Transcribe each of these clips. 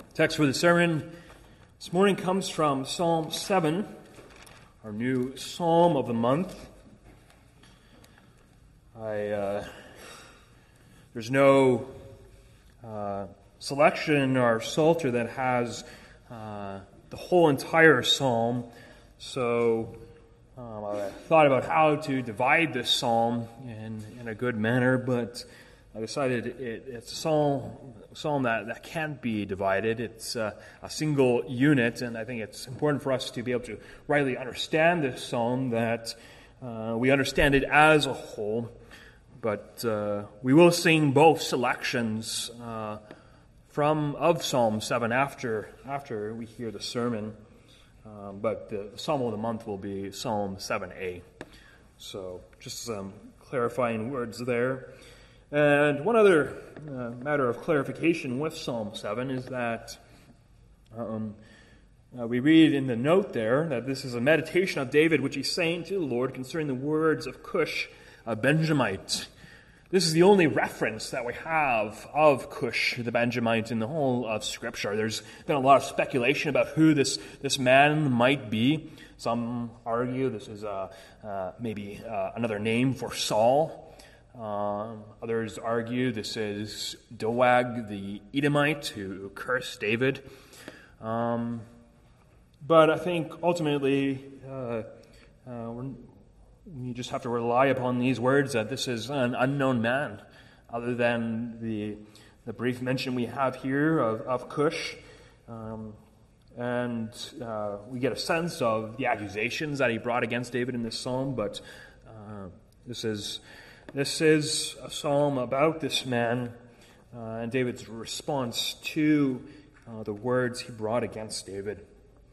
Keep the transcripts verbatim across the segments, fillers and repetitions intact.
Text for the sermon this morning comes from Psalm seven, our new psalm of the month. I uh, there's no uh, selection in our Psalter that has uh, the whole entire psalm, so um, I thought about how to divide this psalm in, in a good manner, but I decided it, it's a psalm, psalm that, that can't be divided. It's uh, a single unit, and I think it's important for us to be able to rightly understand this psalm, that uh, we understand it as a whole. But uh, we will sing both selections uh, from of Psalm seven after after we hear the sermon. Um, but the psalm of the month will be Psalm seven A. So just some clarifying words there. And one other uh, matter of clarification with Psalm seven is that um, uh, we read in the note there that this is a meditation of David, which he's saying to the Lord concerning the words of Cush, a Benjamite. This is the only reference that we have of Cush, the Benjamite, in the whole of Scripture. There's been a lot of speculation about who this, this man might be. Some argue this is uh, uh, maybe uh, another name for Saul. Um, others argue this is Doeg the Edomite who cursed David. Um, but I think ultimately uh, uh, we're, we just have to rely upon these words that this is an unknown man, other than the the brief mention we have here of, of Cush. Um, and uh, we get a sense of the accusations that he brought against David in this psalm, but uh, this is... This is a psalm about this man uh, and David's response to uh, the words he brought against David.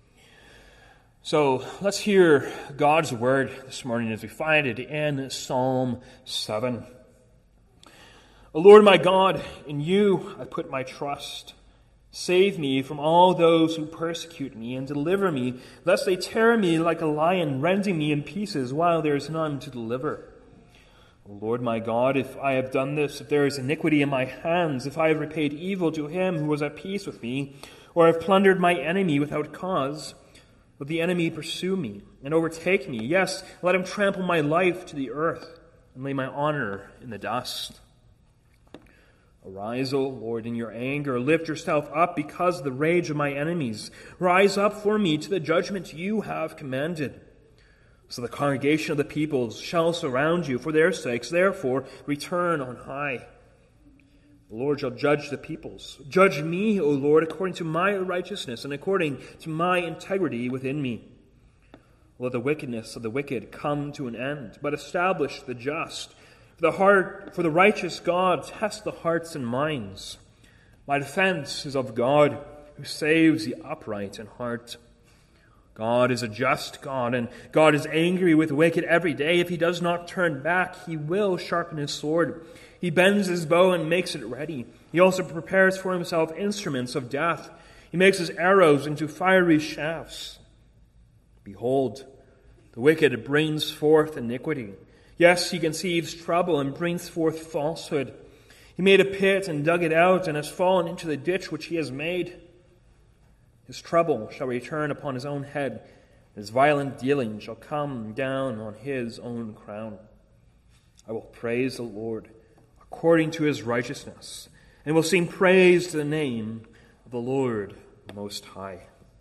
So let's hear God's word this morning as we find it in Psalm seven. O Lord my God, in you I put my trust. Save me from all those who persecute me and deliver me, lest they tear me like a lion, rending me in pieces while there is none to deliver. O Lord my God, if I have done this, if there is iniquity in my hands, if I have repaid evil to him who was at peace with me, or have plundered my enemy without cause, let the enemy pursue me and overtake me. Yes, let him trample my life to the earth and lay my honor in the dust. Arise, O Lord, in your anger. Lift yourself up because of the rage of my enemies. Rise up for me to the judgment you have commanded. So the congregation of the peoples shall surround you for their sakes. Therefore, return on high. The Lord shall judge the peoples. Judge me, O Lord, according to my righteousness and according to my integrity within me. Let the wickedness of the wicked come to an end, but establish the just. For the heart, for the righteous God tests the hearts and minds. My defense is of God, who saves the upright in heart. God is a just God, and God is angry with the wicked every day. If he does not turn back, he will sharpen his sword. He bends his bow and makes it ready. He also prepares for himself instruments of death. He makes his arrows into fiery shafts. Behold, the wicked brings forth iniquity. Yes, he conceives trouble and brings forth falsehood. He made a pit and dug it out and has fallen into the ditch which he has made. His trouble shall return upon his own head. His violent dealing shall come down on his own crown. I will praise the Lord according to his righteousness, and will sing praise to the name of the Lord Most High.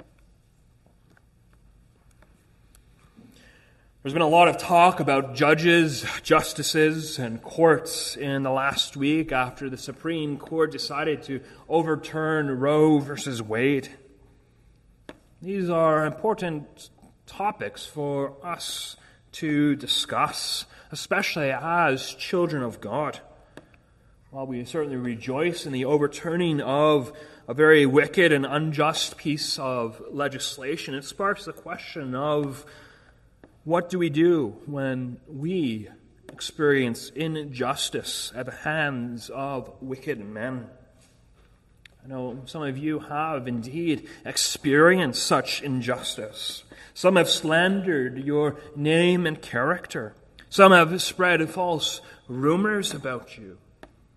There's been a lot of talk about judges, justices, and courts in the last week after the Supreme Court decided to overturn Roe versus Wade. These are important topics for us to discuss, especially as children of God. While we certainly rejoice in the overturning of a very wicked and unjust piece of legislation, it sparks the question of what do we do when we experience injustice at the hands of wicked men? I know some of you have indeed experienced such injustice. Some have slandered your name and character. Some have spread false rumors about you.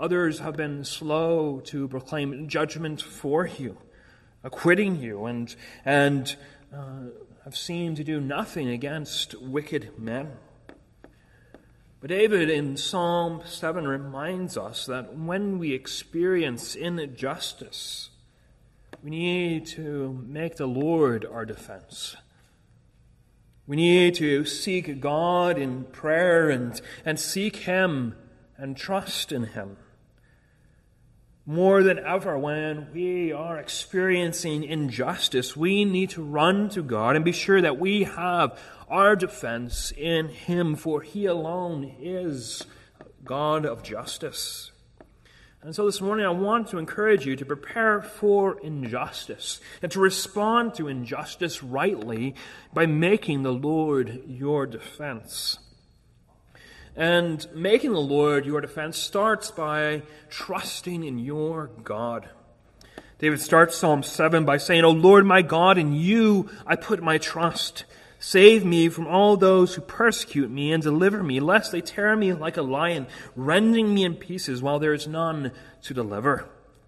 Others have been slow to proclaim judgment for you, acquitting you, and, and uh, have seemed to do nothing against wicked men. But David in Psalm seven reminds us that when we experience injustice, we need to make the Lord our defense. We need to seek God in prayer and, and seek Him and trust in Him. More than ever, when we are experiencing injustice, we need to run to God and be sure that we have our defense in Him, for He alone is God of justice. And so this morning I want to encourage you to prepare for injustice and to respond to injustice rightly by making the Lord your defense. And making the Lord your defense starts by trusting in your God. David starts Psalm seven by saying, "O Lord my God, in you I put my trust. Save me from all those who persecute me and deliver me, lest they tear me like a lion, rending me in pieces while there is none to deliver."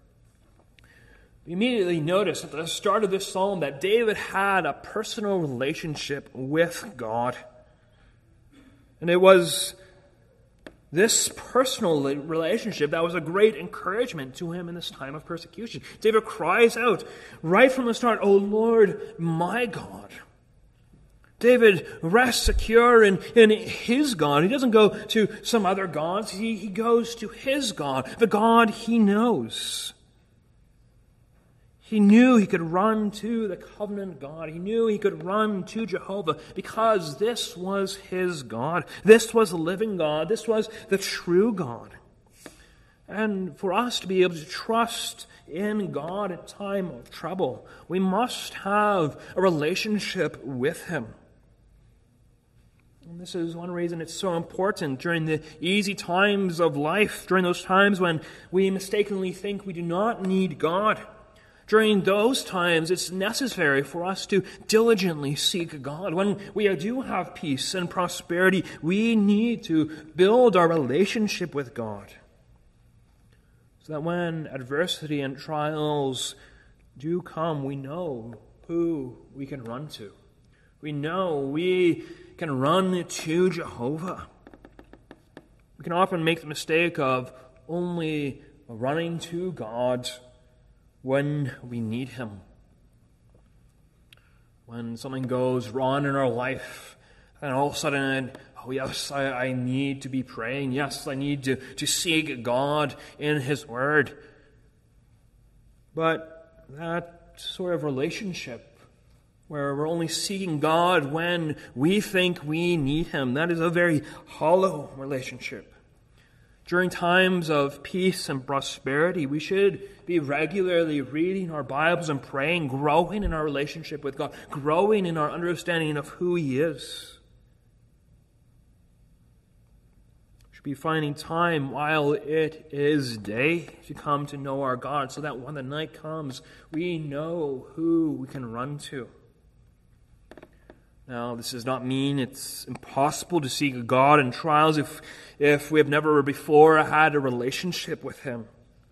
We immediately notice at the start of this psalm that David had a personal relationship with God. And it was this personal relationship that was a great encouragement to him in this time of persecution. David cries out right from the start, "O Lord, my God." David rests secure in, in his God. He doesn't go to some other gods. He, he goes to his God, the God he knows. He knew he could run to the covenant God. He knew he could run to Jehovah because this was his God. This was the living God. This was the true God. And for us to be able to trust in God at time of trouble, we must have a relationship with Him. And this is one reason it's so important during the easy times of life, during those times when we mistakenly think we do not need God. During those times, it's necessary for us to diligently seek God. When we do have peace and prosperity, we need to build our relationship with God, so that when adversity and trials do come, we know who we can run to. We know we can run to Jehovah. We can often make the mistake of only running to God when we need Him. When something goes wrong in our life, and all of a sudden, oh yes, I, I need to be praying. Yes, I need to, to seek God in His Word. But that sort of relationship, where we're only seeking God when we think we need Him, that is a very hollow relationship. During times of peace and prosperity, we should be regularly reading our Bibles and praying, growing in our relationship with God, growing in our understanding of who He is. We should be finding time while it is day to come to know our God, so that when the night comes, we know who we can run to. Now, this does not mean it's impossible to seek God in trials if, if we have never before had a relationship with Him.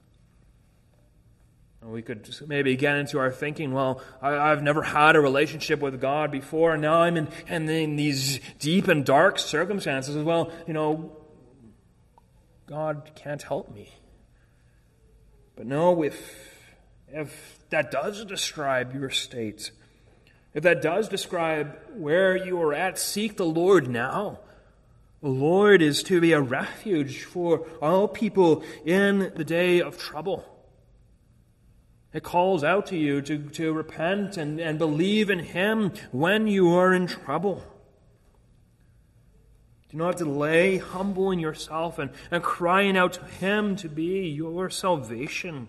And we could just maybe get into our thinking, well, I, I've never had a relationship with God before, and now I'm in, and in these deep and dark circumstances. Well, you know, God can't help me. But no, if, if that does describe your state, if that does describe where you are at, seek the Lord now. The Lord is to be a refuge for all people in the day of trouble. It calls out to you to, to repent and, and believe in Him when you are in trouble. Do not delay humbling yourself and, and crying out to Him to be your salvation.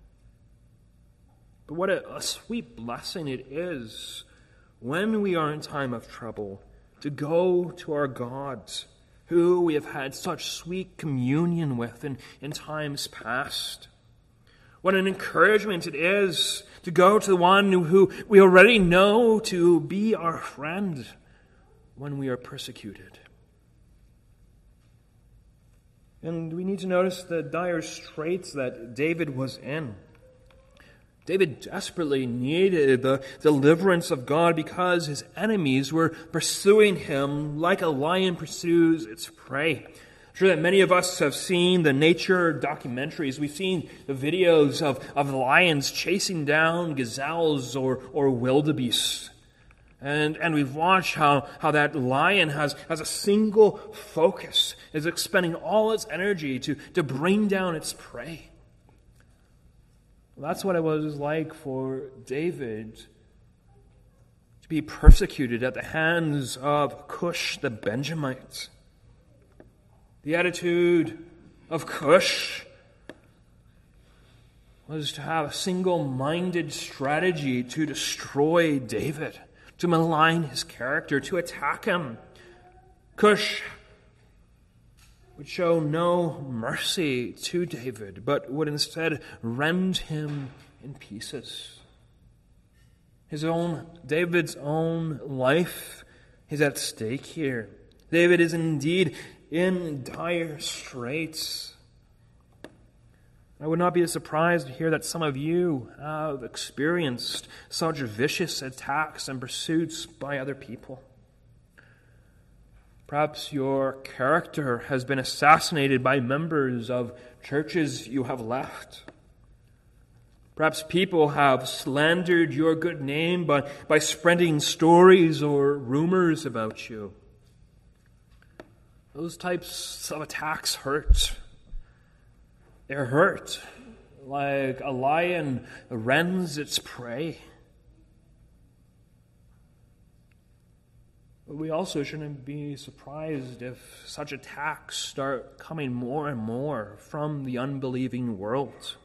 But what a, a sweet blessing it is when we are in time of trouble to go to our God, who we have had such sweet communion with in, in times past. What an encouragement it is to go to the one who, who we already know to be our friend when we are persecuted. And we need to notice the dire straits that David was in. David desperately needed the deliverance of God because his enemies were pursuing him like a lion pursues its prey. I'm sure that many of us have seen the nature documentaries. We've seen the videos of, of lions chasing down gazelles or, or wildebeest. And, and we've watched how, how that lion has, has a single focus, is expending all its energy to, to bring down its prey. That's what it was like for David to be persecuted at the hands of Cush the Benjamite. The attitude of Cush was to have a single-minded strategy to destroy David, to malign his character, to attack him. Cush would show no mercy to David, but would instead rend him in pieces. His own, David's own life is at stake here. David is indeed in dire straits. I would not be surprised to hear that some of you have experienced such vicious attacks and pursuits by other people. Perhaps your character has been assassinated by members of churches you have left. Perhaps people have slandered your good name by, by spreading stories or rumors about you. Those types of attacks hurt. They hurt like a lion rends its prey. But we also shouldn't be surprised if such attacks start coming more and more from the unbelieving world.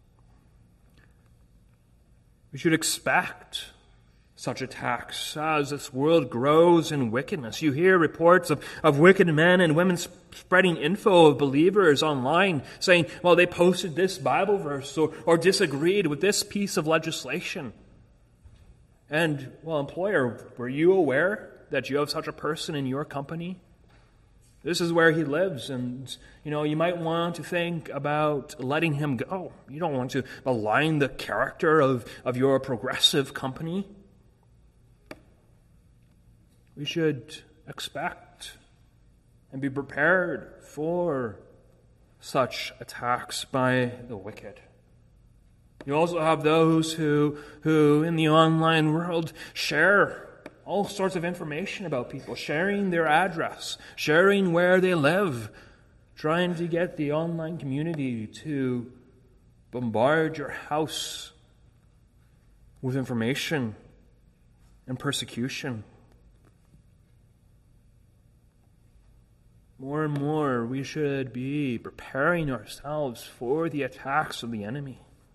We should expect such attacks as this world grows in wickedness. You hear reports of, of wicked men and women spreading info of believers online, saying, well, they posted this Bible verse or, or disagreed with this piece of legislation. And, well, employer, were you aware that you have such a person in your company? This is where he lives, and, you know, you might want to think about letting him go. You don't want to malign the character of, of your progressive company. We should expect and be prepared for such attacks by the wicked. You also have those who, who in the online world share all sorts of information about people, sharing their address, sharing where they live, trying to get the online community to bombard your house with information and persecution. More and more, we should be preparing ourselves for the attacks of the enemy.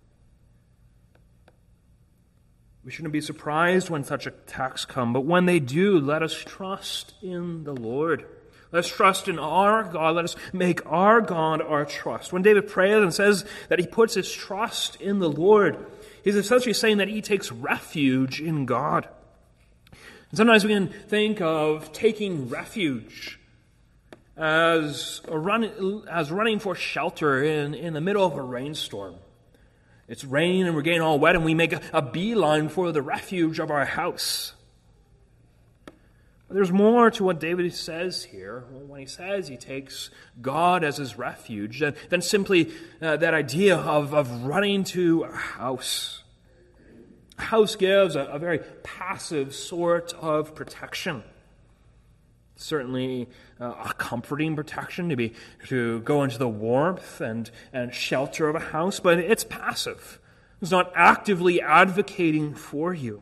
We shouldn't be surprised when such attacks come, but when they do, let us trust in the Lord. Let us trust in our God. Let us make our God our trust. When David prays and says that he puts his trust in the Lord, he's essentially saying that he takes refuge in God. And sometimes we can think of taking refuge as a run, as running for shelter in, in the middle of a rainstorm. It's raining and we're getting all wet and we make a, a beeline for the refuge of our house. But there's more to what David says here when he says he takes God as his refuge than, than simply uh, that idea of, of running to a house. A house gives a, a very passive sort of protection. Certainly uh, a comforting protection to be to go into the warmth and, and shelter of a house, but it's passive. It's not actively advocating for you.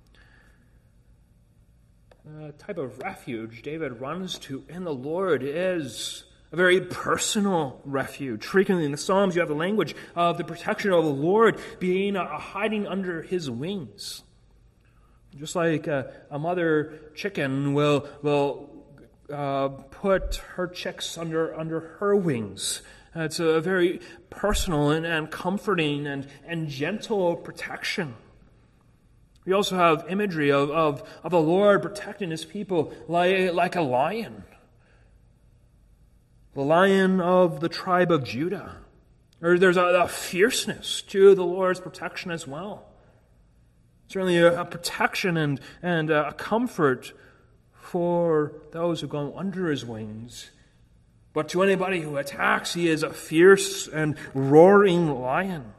The type of refuge David runs to in the Lord is a very personal refuge. Frequently in the Psalms you have the language of the protection of the Lord being a, a hiding under his wings. Just like a, a mother chicken will will Uh, put her chicks under under her wings. Uh, it's a very personal and, and comforting and, and gentle protection. We also have imagery of, of, of the Lord protecting his people like, like a lion. the Lion of the tribe of Judah. Or there's a, a fierceness to the Lord's protection as well. Certainly a, a protection and, and a comfort for those who go under his wings. But to anybody who attacks, he is a fierce and roaring lion.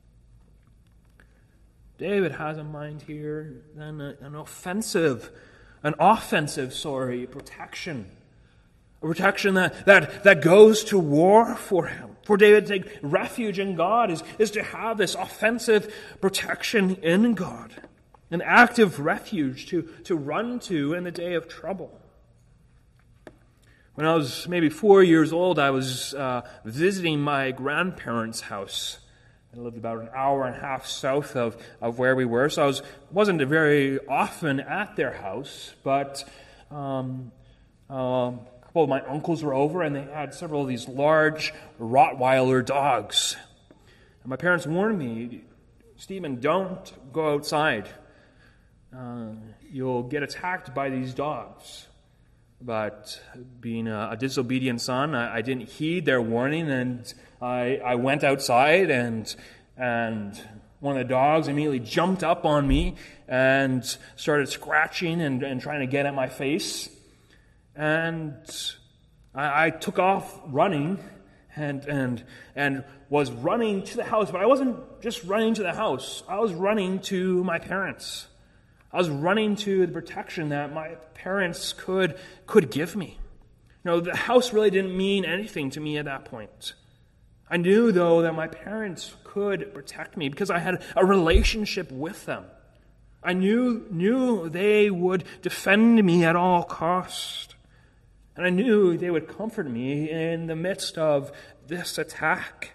David has in mind here then an offensive, an offensive, sorry, protection. A protection that, that, that goes to war for him. For David to take refuge in God is, is to have this offensive protection in God. An active refuge to, to run to in the day of trouble. When I was maybe four years old, I was uh, visiting my grandparents' house. I lived about an hour and a half south of, of where we were, so I was, wasn't very often at their house, but um, uh, a couple of my uncles were over, and they had several of these large Rottweiler dogs. And my parents warned me, Stephen, don't go outside. Uh, you'll get attacked by these dogs. But being a, a disobedient son, I, I didn't heed their warning, and I, I went outside, and and one of the dogs immediately jumped up on me and started scratching and, and trying to get at my face. And I, I took off running and and and was running to the house, but I wasn't just running to the house. I was running to my parents. I was running to the protection that my parents could could give me. You know, the house really didn't mean anything to me at that point. I knew, though, that my parents could protect me because I had a relationship with them. I knew knew they would defend me at all cost. And I knew they would comfort me in the midst of this attack.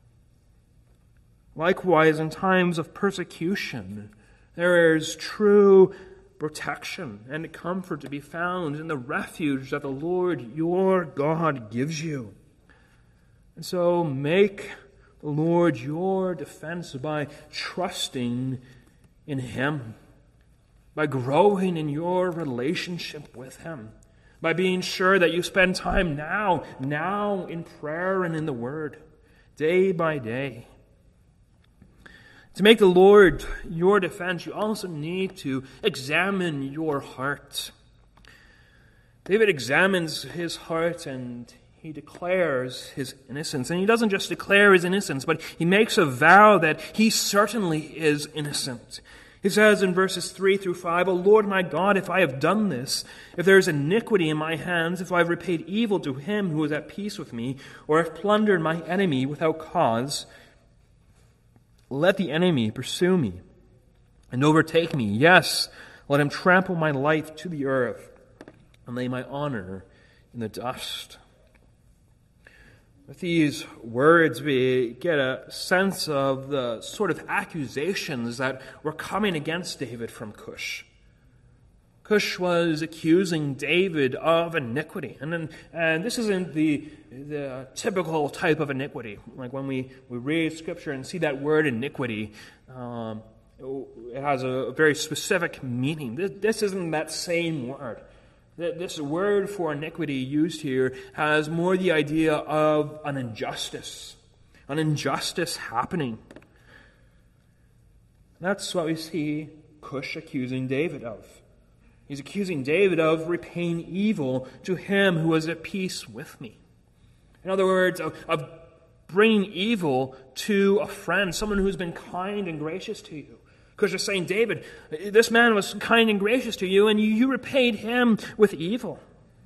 Likewise, in times of persecution, there is true protection and comfort to be found in the refuge that the Lord your God gives you. And so make the Lord your defense by trusting in Him, by growing in your relationship with Him, by being sure that you spend time now, now in prayer and in the Word, day by day. To make the Lord your defense, you also need to examine your heart. David examines his heart and he declares his innocence. And he doesn't just declare his innocence, but he makes a vow that he certainly is innocent. He says in verses three through five, O Lord my God, if I have done this, if there is iniquity in my hands, if I have repaid evil to him who is at peace with me, or have plundered my enemy without cause, let the enemy pursue me and overtake me. Yes, let him trample my life to the earth and lay my honor in the dust. With these words, we get a sense of the sort of accusations that were coming against David from Cush. Cush was accusing David of iniquity. And, and this isn't the, the typical type of iniquity. Like when we, we read Scripture and see that word iniquity, um, it has a very specific meaning. This, this isn't that same word. This word for iniquity used here has more the idea of an injustice, an injustice happening. That's what we see Cush accusing David of. He's accusing David of repaying evil to him who is at peace with me. In other words, of, of bringing evil to a friend, someone who's been kind and gracious to you. Because you're saying, David, this man was kind and gracious to you, and you, you repaid him with evil.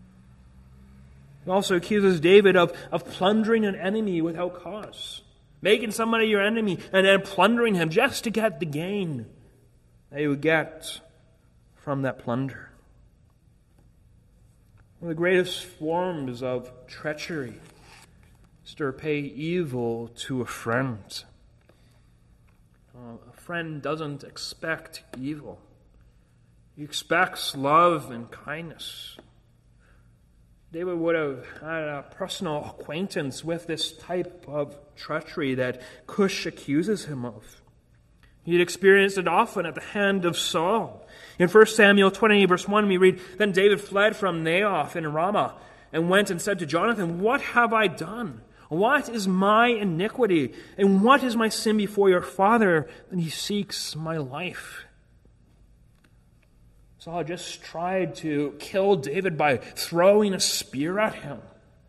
He also accuses David of, of plundering an enemy without cause. Making somebody your enemy and then plundering him just to get the gain that you would get from that plunder. One of the greatest forms of treachery is to repay evil to a friend. Uh, a friend doesn't expect evil. He expects love and kindness. David would have had a personal acquaintance with this type of treachery that Cush accuses him of. He had experienced it often at the hand of Saul. In First Samuel twenty, verse one, we read, Then David fled from Naioth in Ramah, and went and said to Jonathan, "What have I done? What is my iniquity? And what is my sin before your father? And he seeks my life." Saul just tried to kill David by throwing a spear at him.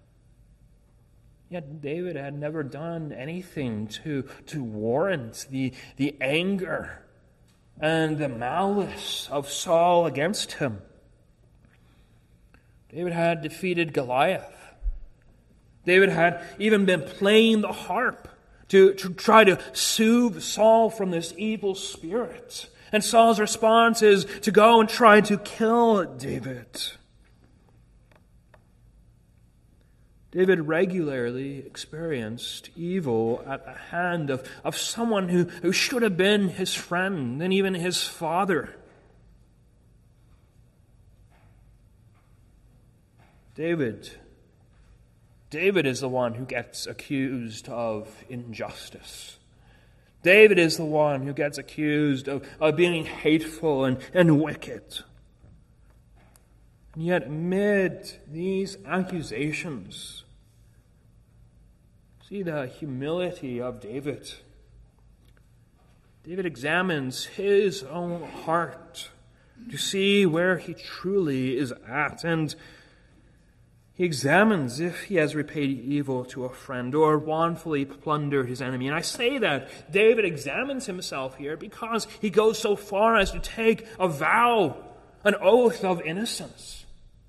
Yet David had never done anything to, to warrant the, the anger and the malice of Saul against him. David had defeated Goliath. David had even been playing the harp to, to try to soothe Saul from this evil spirit. And Saul's response is to go and try to kill David. David regularly experienced evil at the hand of, of someone who, who should have been his friend and even his father. David, David is the one who gets accused of injustice. David is the one who gets accused of, of being hateful and, and wicked. And yet amid these accusations, see the humility of David. David examines his own heart to see where he truly is at. And he examines if he has repaid evil to a friend or wrongfully plundered his enemy. And I say that David examines himself here because he goes so far as to take a vow, an oath of innocence.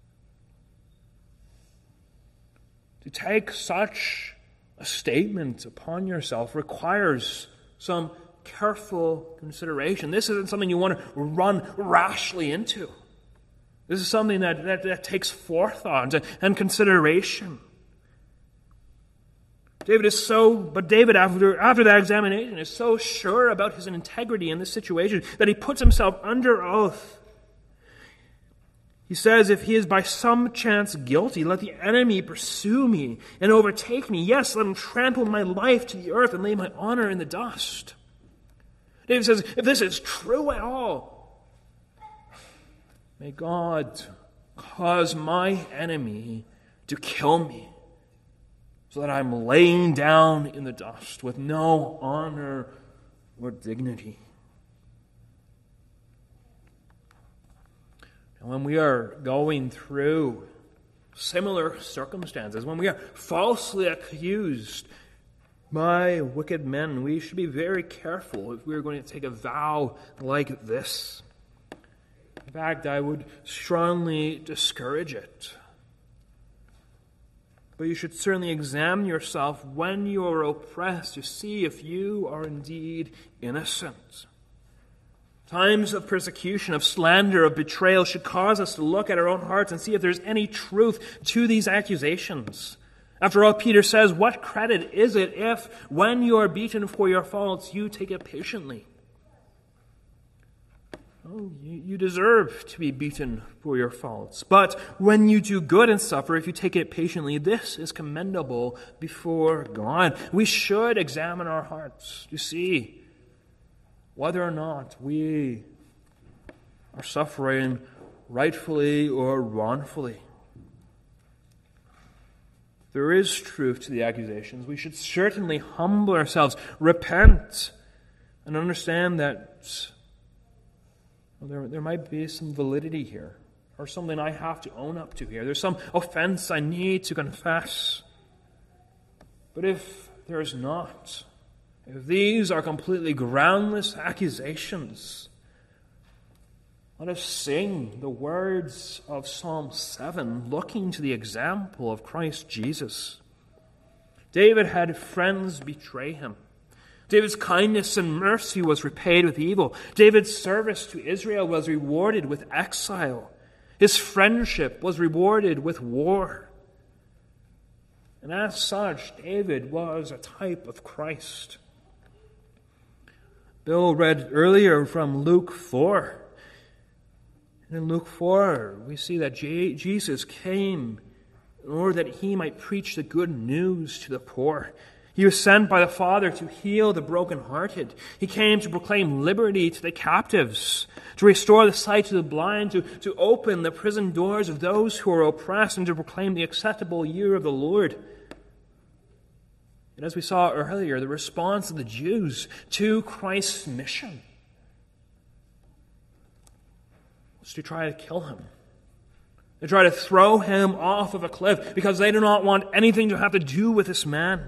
To take such a statement upon yourself requires some careful consideration. This isn't something you want to run rashly into. This is something that, that, that takes forethought and consideration. David is so, but David, after, after that examination, is so sure about his integrity in this situation that he puts himself under oath. He says, if he is by some chance guilty, let the enemy pursue me and overtake me. Yes, let him trample my life to the earth and lay my honor in the dust. David says, if this is true at all, may God cause my enemy to kill me so that I'm laying down in the dust with no honor or dignity. And when we are going through similar circumstances, when we are falsely accused by wicked men, we should be very careful if we are going to take a vow like this. In fact, I would strongly discourage it. But you should certainly examine yourself when you are oppressed to see if you are indeed innocent. Times of persecution, of slander, of betrayal should cause us to look at our own hearts and see if there's any truth to these accusations. After all, Peter says, what credit is it if, when you are beaten for your faults, you take it patiently? Oh, you, you deserve to be beaten for your faults. But when you do good and suffer, if you take it patiently, this is commendable before God. We should examine our hearts to see whether or not we are suffering rightfully or wrongfully. There is truth to the accusations. We should certainly humble ourselves, repent, and understand that well, there, there might be some validity here, or something I have to own up to here. There's some offense I need to confess. But if there is not, if these are completely groundless accusations, let us sing the words of Psalm seven, looking to the example of Christ Jesus. David had friends betray him. David's kindness and mercy was repaid with evil. David's service to Israel was rewarded with exile. His friendship was rewarded with war. And as such, David was a type of Christ. Bill read earlier from Luke four. And in Luke four, we see that Jesus came in order that he might preach the good news to the poor. He was sent by the Father to heal the brokenhearted. He came to proclaim liberty to the captives, to restore the sight to the blind, to, to open the prison doors of those who are oppressed, and to proclaim the acceptable year of the Lord. And as we saw earlier, the response of the Jews to Christ's mission was to try to kill him. They try to throw him off of a cliff because they do not want anything to have to do with this man.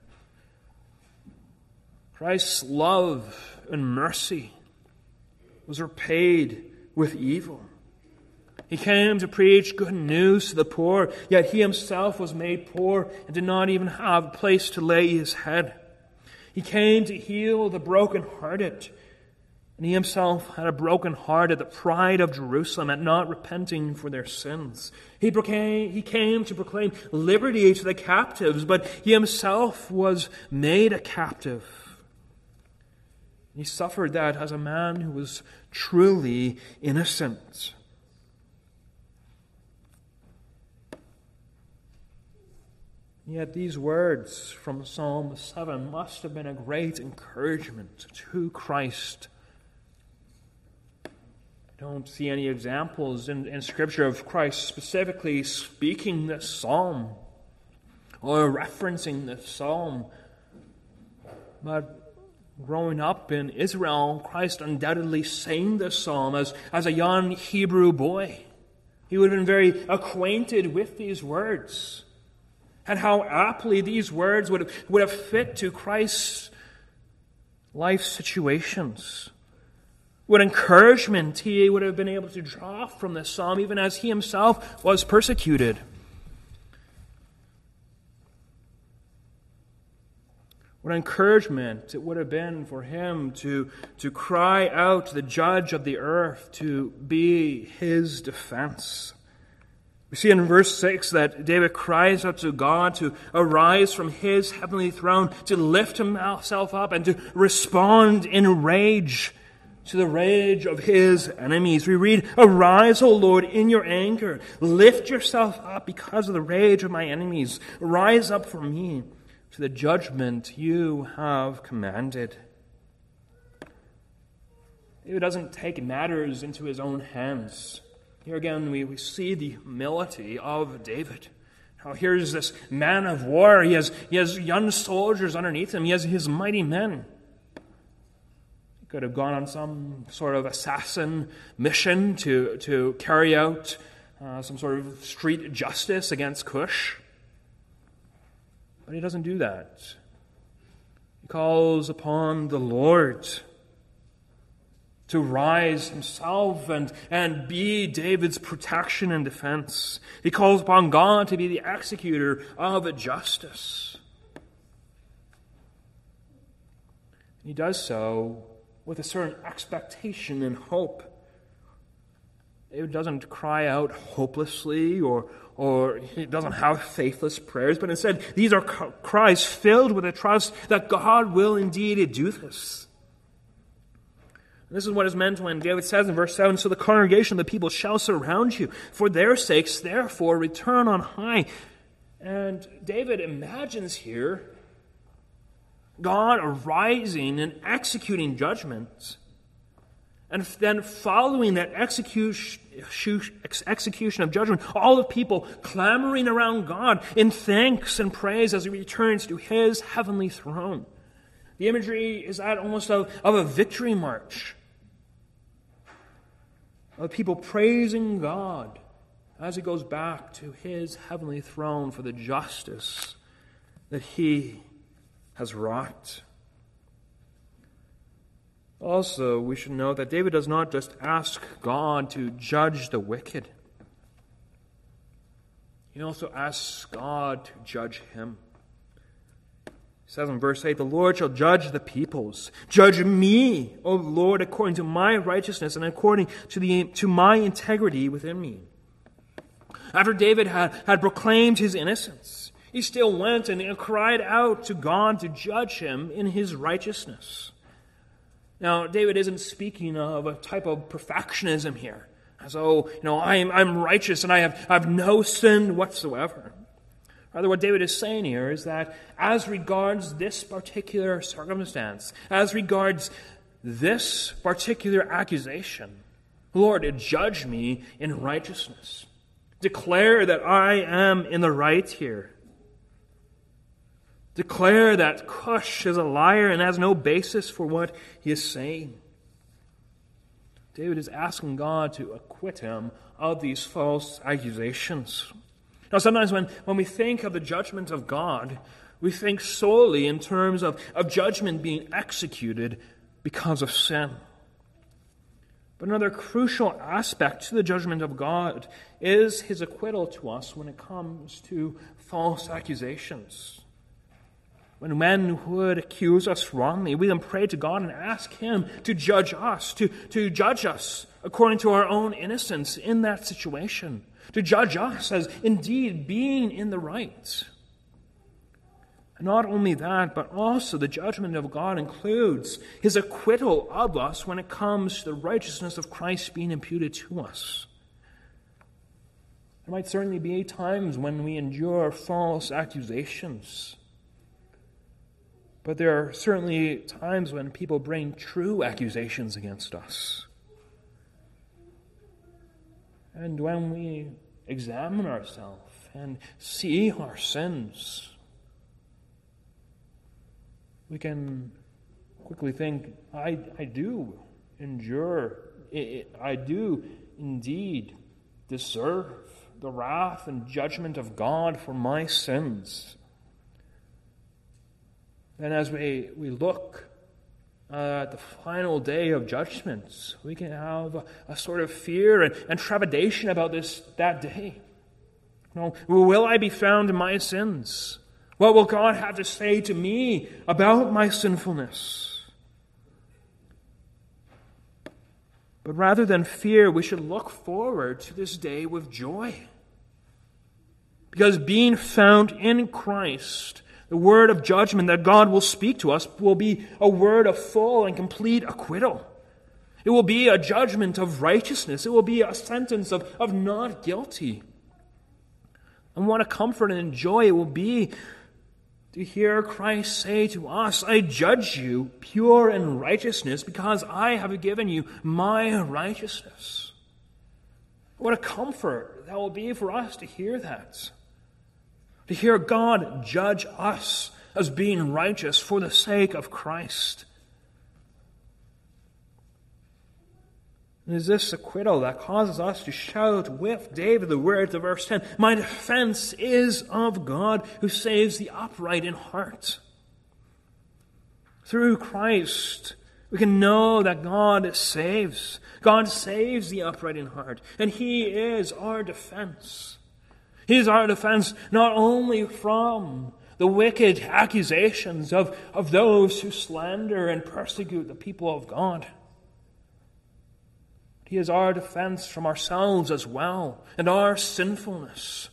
Christ's love and mercy was repaid with evil. He came to preach good news to the poor, yet he himself was made poor and did not even have a place to lay his head. He came to heal the brokenhearted, and he himself had a broken heart at the pride of Jerusalem, at not repenting for their sins. He, proclaimed, he came to proclaim liberty to the captives, but he himself was made a captive. He suffered that as a man who was truly innocent. Yet these words from Psalm seven must have been a great encouragement to Christ. I don't see any examples in, in Scripture of Christ specifically speaking this psalm or referencing this psalm. But growing up in Israel, Christ undoubtedly sang this psalm as, as a young Hebrew boy. He would have been very acquainted with these words, and how aptly these words would have, would have fit to Christ's life situations. What encouragement he would have been able to draw from this psalm, even as he himself was persecuted. What encouragement it would have been for him to, to cry out to the judge of the earth to be his defense. We see in verse six that David cries out to God to arise from his heavenly throne, to lift himself up and to respond in rage to the rage of his enemies. We read, "Arise, O Lord, in your anger. Lift yourself up because of the rage of my enemies. Rise up for me to the judgment you have commanded." David doesn't take matters into his own hands. Here again, we, we see the humility of David. How here's this man of war. He has, he has young soldiers underneath him. He has his mighty men. He could have gone on some sort of assassin mission to, to carry out uh, some sort of street justice against Cush. But he doesn't do that. He calls upon the Lord to rise himself and, and be David's protection and defense. He calls upon God to be the executor of justice. He does so with a certain expectation and hope. David doesn't cry out hopelessly or, or he doesn't have faithless prayers, but instead these are cries filled with a trust that God will indeed do this. This is what is meant when David says in verse seven, "So the congregation of the people shall surround you. For their sakes, therefore, return on high." And David imagines here God arising and executing judgment. And then following that execution, execution of judgment, all the people clamoring around God in thanks and praise as he returns to his heavenly throne. The imagery is that almost of, of a victory march, of people praising God as he goes back to his heavenly throne for the justice that he has wrought. Also, we should note that David does not just ask God to judge the wicked. He also asks God to judge him. He says in verse eight, "The Lord shall judge the peoples. Judge me, O Lord, according to my righteousness and according to the to my integrity within me." After David had, had proclaimed his innocence, he still went and cried out to God to judge him in his righteousness. Now, David isn't speaking of a type of perfectionism here, as though, you know, I'm, I'm righteous and I have, I have no sin whatsoever. Rather, what David is saying here is that as regards this particular circumstance, as regards this particular accusation, Lord, judge me in righteousness. Declare that I am in the right here. Declare that Cush is a liar and has no basis for what he is saying. David is asking God to acquit him of these false accusations. Now, sometimes when, when we think of the judgment of God, we think solely in terms of, of judgment being executed because of sin. But another crucial aspect to the judgment of God is his acquittal to us when it comes to false accusations. When men would accuse us wrongly, we then pray to God and ask him to judge us, to, to judge us according to our own innocence in that situation, to judge us as indeed being in the right. And not only that, but also the judgment of God includes his acquittal of us when it comes to the righteousness of Christ being imputed to us. There might certainly be times when we endure false accusations. But there are certainly times when people bring true accusations against us. And when we examine ourselves and see our sins, we can quickly think, I, I do endure, I do indeed deserve the wrath and judgment of God for my sins. And as we, we look uh, at the final day of judgments, we can have a, a sort of fear and, and trepidation about this that day. You know, will I be found in my sins? What will God have to say to me about my sinfulness? But rather than fear, we should look forward to this day with joy. Because being found in Christ, the word of judgment that God will speak to us will be a word of full and complete acquittal. It will be a judgment of righteousness. It will be a sentence of, of not guilty. And what a comfort and joy it will be to hear Christ say to us, I judge you pure in righteousness because I have given you my righteousness. What a comfort that will be for us to hear that. To hear God judge us as being righteous for the sake of Christ. And it is this acquittal that causes us to shout with David the words of verse ten, my defense is of God who saves the upright in heart. Through Christ, we can know that God saves. God saves the upright in heart, and he is our defense. He is our defense not only from the wicked accusations of, of those who slander and persecute the people of God. He is our defense from ourselves as well, and our sinfulness.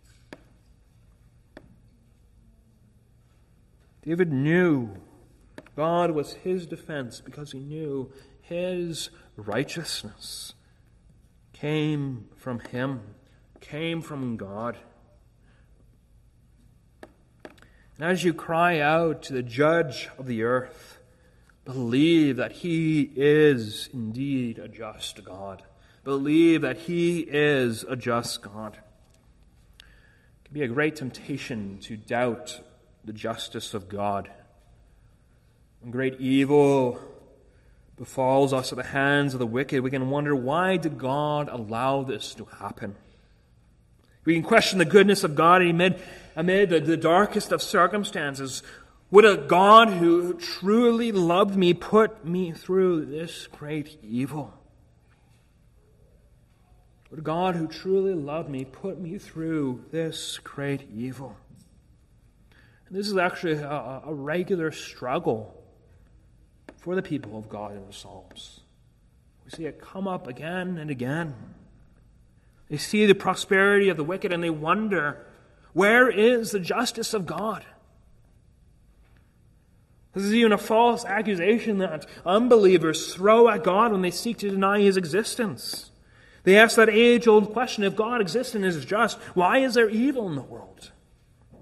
David knew God was his defense because he knew his righteousness came from him, came from God. And as you cry out to the judge of the earth, believe that he is indeed a just God. Believe that he is a just God. It can be a great temptation to doubt the justice of God. When great evil befalls us at the hands of the wicked, we can wonder, why did God allow this to happen? We can question the goodness of God amid, amid the, the darkest of circumstances. Would a God who truly loved me put me through this great evil? Would a God who truly loved me put me through this great evil? And this is actually a, a regular struggle for the people of God in the Psalms. We see it come up again and again. They see the prosperity of the wicked and they wonder, where is the justice of God? This is even a false accusation that unbelievers throw at God when they seek to deny his existence. They ask that age-old question, if God exists and is just, why is there evil in the world?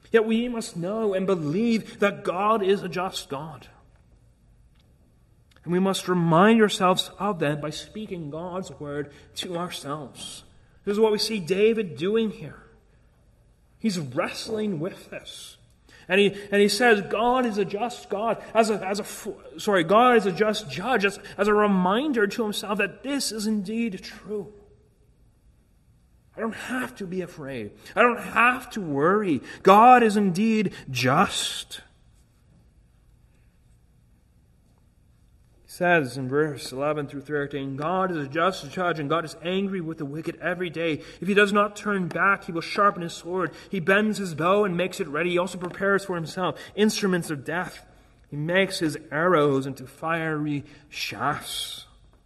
Yet we must know and believe that God is a just God. And we must remind ourselves of that by speaking God's word to ourselves. This is what we see David doing here. He's wrestling with this. And he, and he says, God is a just God. As a, as a, sorry, God is a just judge. As, as a reminder to himself that this is indeed true. I don't have to be afraid. I don't have to worry. God is indeed just. He says in verse eleven through thirteen, God is a just judge, and God is angry with the wicked every day. If he does not turn back, he will sharpen his sword. He bends his bow and makes it ready. He also prepares for himself instruments of death. He makes his arrows into fiery shafts.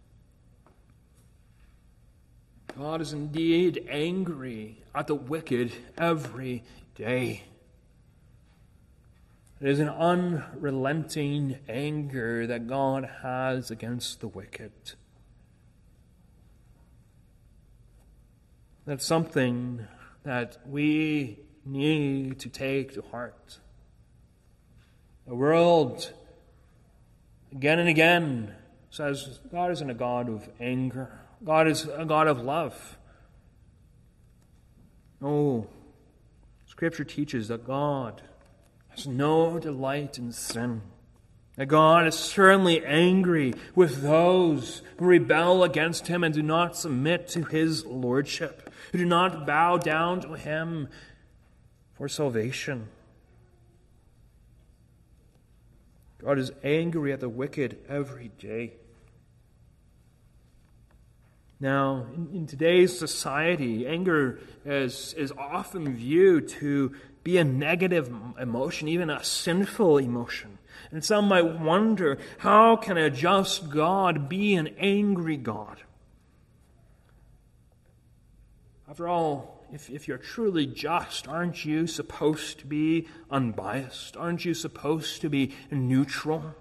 God is indeed angry at the wicked every day. It is an unrelenting anger that God has against the wicked. That's something that we need to take to heart. The world, again and again, says God isn't a God of anger. God is a God of love. No. Scripture teaches that God has no delight in sin. That God is certainly angry with those who rebel against him and do not submit to his lordship, who do not bow down to him for salvation. God is angry at the wicked every day. Now, in, in today's society, anger is, is often viewed to be a negative emotion, even a sinful emotion. And some might wonder, how can a just God be an angry God? After all, if, if you're truly just, aren't you supposed to be unbiased? Aren't you supposed to be neutral?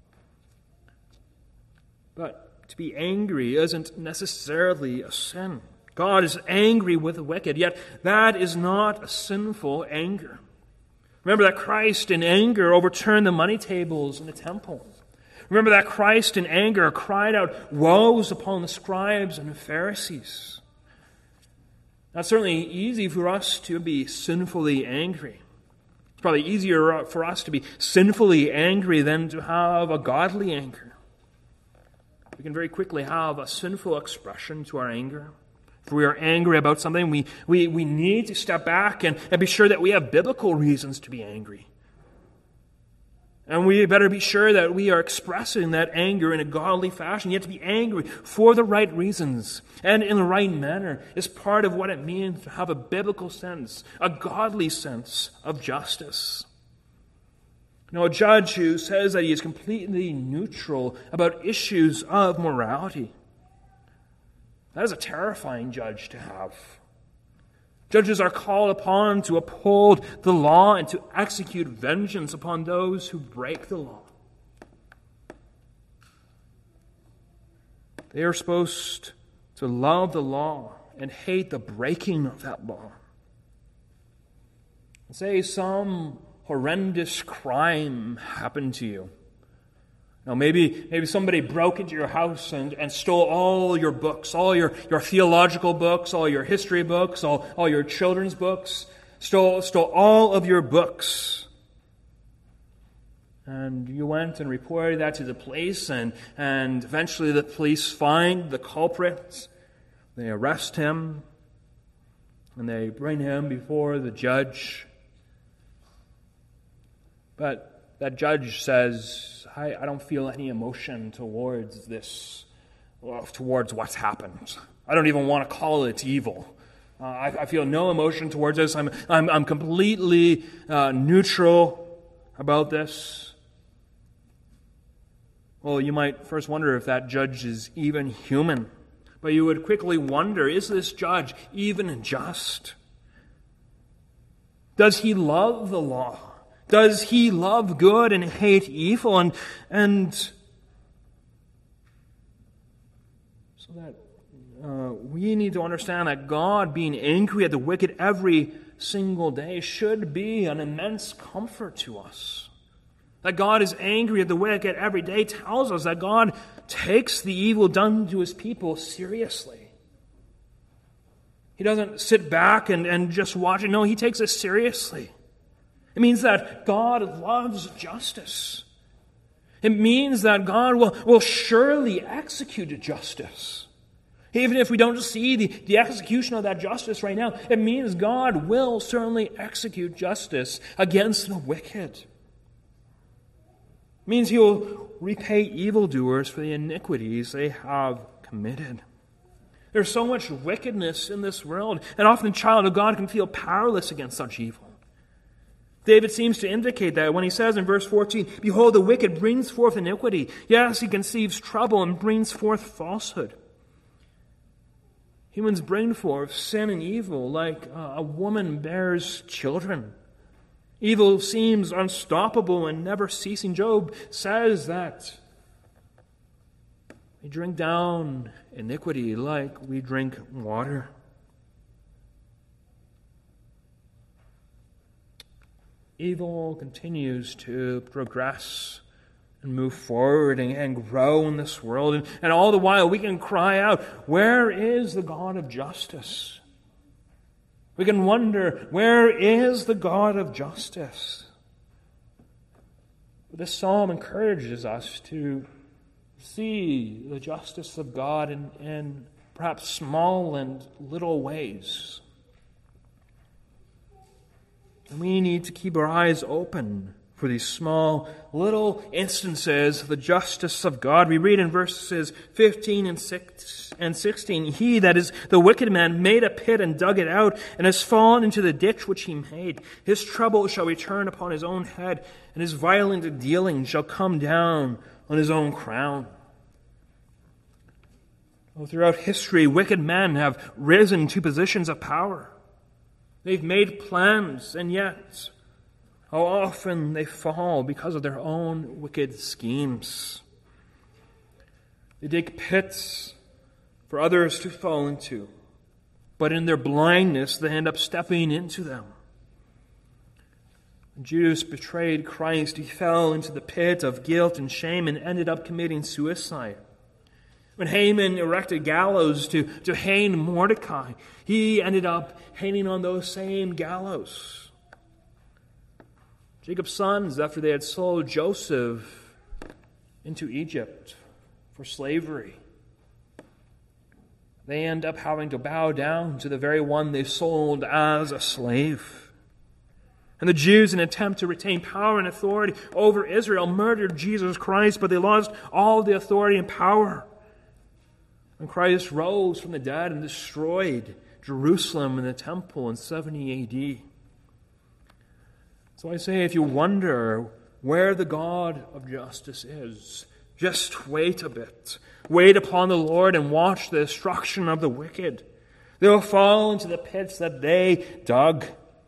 But to be angry isn't necessarily a sin. God is angry with the wicked, yet that is not a sinful anger. Remember that Christ in anger overturned the money tables in the temple. Remember that Christ in anger cried out woes upon the scribes and the Pharisees. Now, it's certainly easy for us to be sinfully angry. It's probably easier for us to be sinfully angry than to have a godly anger. We can very quickly have a sinful expression to our anger. If we are angry about something, we, we, we need to step back and, and be sure that we have biblical reasons to be angry. And we better be sure that we are expressing that anger in a godly fashion. Yet to be angry for the right reasons and in the right manner is part of what it means to have a biblical sense, a godly sense of justice. Now, a judge who says that he is completely neutral about issues of morality, that is a terrifying judge to have. Judges are called upon to uphold the law and to execute vengeance upon those who break the law. They are supposed to love the law and hate the breaking of that law. Say some horrendous crime happened to you. Now, maybe maybe somebody broke into your house and, and stole all your books, all your, your theological books, all your history books, all, all your children's books, stole, stole all of your books. And you went and reported that to the police, and, and eventually the police find the culprit. They arrest him, and they bring him before the judge. But that judge says, I, I don't feel any emotion towards this, well, towards what's happened. I don't even want to call it evil. Uh, I, I feel no emotion towards this. I'm, I'm, I'm completely uh, neutral about this. Well, you might first wonder if that judge is even human. But you would quickly wonder, is this judge even just? Does he love the law? Does he love good and hate evil? And, and so that uh, we need to understand that God being angry at the wicked every single day should be an immense comfort to us. That God is angry at the wicked every day tells us that God takes the evil done to his people seriously. He doesn't sit back and, and just watch it. No, he takes it seriously. It means that God loves justice. It means that God will, will surely execute justice. Even if we don't see the, the execution of that justice right now, it means God will certainly execute justice against the wicked. It means he will repay evildoers for the iniquities they have committed. There's so much wickedness in this world, and often the child of God can feel powerless against such evil. David seems to indicate that when he says in verse fourteen, "Behold, the wicked brings forth iniquity. Yes, he conceives trouble and brings forth falsehood." Humans bring forth sin and evil like a woman bears children. Evil seems unstoppable and never ceasing. Job says that we drink down iniquity like we drink water. Evil continues to progress and move forward and, and grow in this world. And, and all the while we can cry out, where is the God of justice? We can wonder, where is the God of justice? But this psalm encourages us to see the justice of God in, in perhaps small and little ways. And we need to keep our eyes open for these small, little instances of the justice of God. We read in verses fifteen and sixteen, "He, that is the wicked man, made a pit and dug it out, and has fallen into the ditch which he made. His trouble shall return upon his own head, and his violent dealing shall come down on his own crown." Well, throughout history, wicked men have risen to positions of power. They've made plans, and yet how often they fall because of their own wicked schemes. They dig pits for others to fall into, but in their blindness they end up stepping into them. When Judas betrayed Christ, he fell into the pit of guilt and shame and ended up committing suicide. When Haman erected gallows to, to hang Mordecai, he ended up hanging on those same gallows. Jacob's sons, after they had sold Joseph into Egypt for slavery, they end up having to bow down to the very one they sold as a slave. And the Jews, in an attempt to retain power and authority over Israel, murdered Jesus Christ, but they lost all the authority and power. When Christ rose from the dead and destroyed Jerusalem and the temple in seventy A D. So I say, if you wonder where the God of justice is, just wait a bit. Wait upon the Lord and watch the destruction of the wicked. They will fall into the pits that they dug.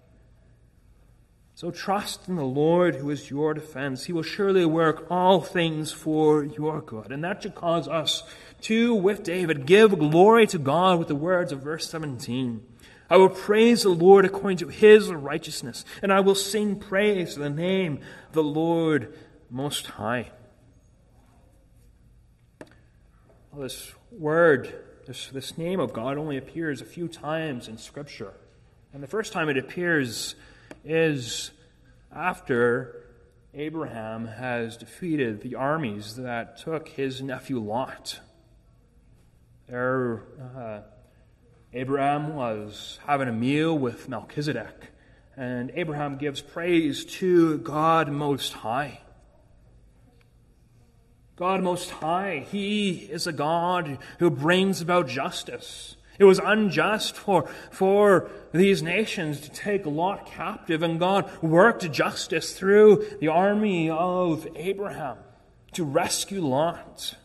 So trust in the Lord who is your defense. He will surely work all things for your good. And that should cause us to, with David, give glory to God with the words of verse seventeen. "I will praise the Lord according to his righteousness, and I will sing praise to the name of the Lord Most High." Well, this word, this, this name of God only appears a few times in Scripture. And the first time it appears is after Abraham has defeated the armies that took his nephew Lot. There, uh, Abraham was having a meal with Melchizedek, and Abraham gives praise to God Most High. God Most High, He is a God who brings about justice. It was unjust for, for these nations to take Lot captive, and God worked justice through the army of Abraham to rescue Lot.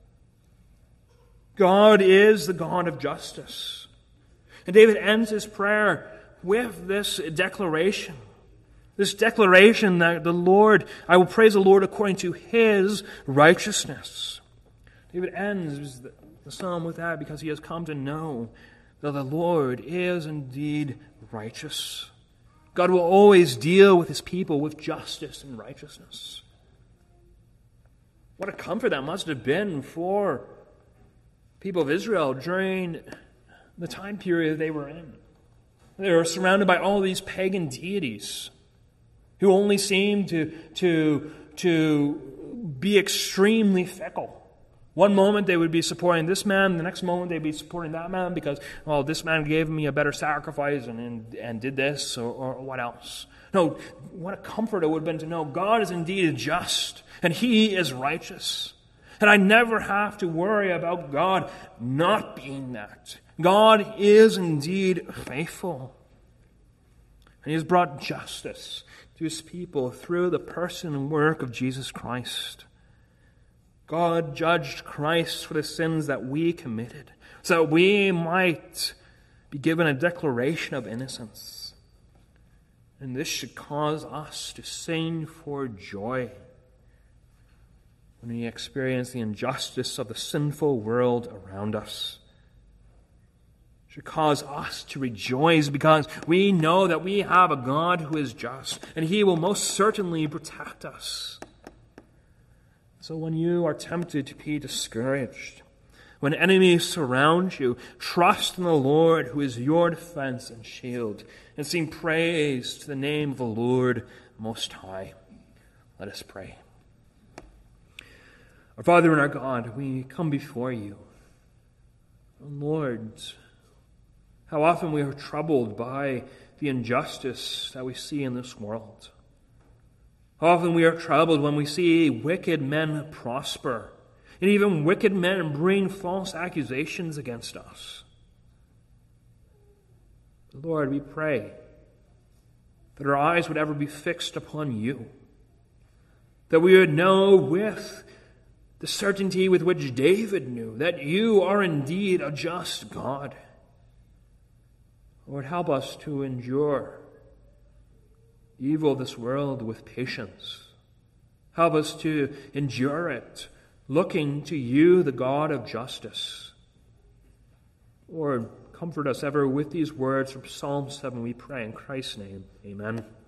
God is the God of justice. And David ends his prayer with this declaration. This declaration that the Lord, I will praise the Lord according to his righteousness. David ends the psalm with that because he has come to know that the Lord is indeed righteous. God will always deal with his people with justice and righteousness. What a comfort that must have been for people of Israel during the time period they were in. They were surrounded by all these pagan deities who only seemed to, to, to be extremely fickle. One moment they would be supporting this man, the next moment they'd be supporting that man because, well, this man gave me a better sacrifice and, and, and did this, or, or what else. No, what a comfort it would have been to know God is indeed just, and he is righteous. And I never have to worry about God not being that. God is indeed faithful. And he has brought justice to his people through the person and work of Jesus Christ. God judged Christ for the sins that we committed, so that we might be given a declaration of innocence. And this should cause us to sing for joy when we experience the injustice of the sinful world around us. It should cause us to rejoice because we know that we have a God who is just, and he will most certainly protect us. So when you are tempted to be discouraged, when enemies surround you, trust in the Lord who is your defense and shield, and sing praise to the name of the Lord Most High. Let us pray. Our Father and our God, we come before you. Lord, how often we are troubled by the injustice that we see in this world. Often we are troubled when we see wicked men prosper, and even wicked men bring false accusations against us. Lord, we pray that our eyes would ever be fixed upon you, that we would know with the certainty with which David knew that you are indeed a just God. Lord, help us to endure evil of this world with patience. Help us to endure it, looking to you, the God of justice. Lord, comfort us ever with these words from Psalm seven, we pray in Christ's name. Amen.